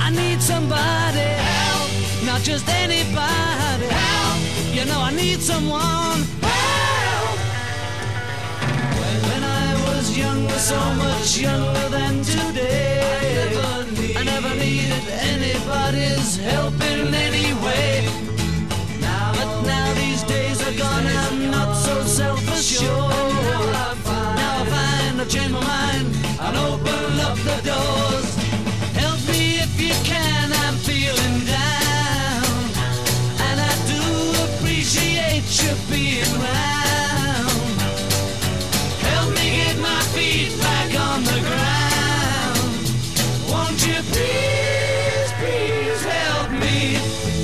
I need somebody help, not just anybody help. You know I need someone help. When I was younger, so much younger than today, I never needed anybody's help in any way. But now these days are gone, I'm not so self-assured. Now I find I've changed my mind and open up the doors. Help me if you can, I'm feeling down, and I do appreciate you being round. Help me get my feet back on the ground. Won't you please, please help me?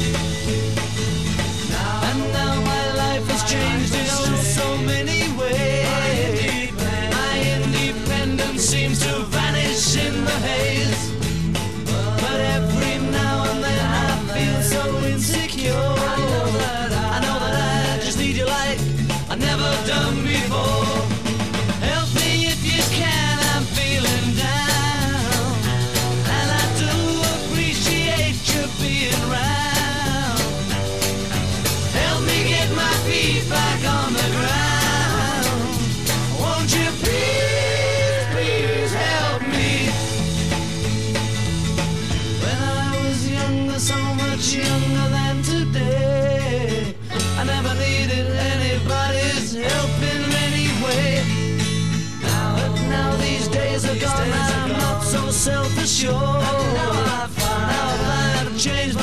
And now my life has changed in oh so many ways. My independence seems to vanish in the haze. But every now and then I feel so insecure. I know that I just need you like I've never done before. Help me if you can, I'm feeling down, and I do appreciate you being round. Help me get my feet back on the ground. Won't you please, please help me? When I was younger, so much younger than today, I never needed anybody's help in any way. But now these days are gone, I'm not so self-assured. Now I find I've changed my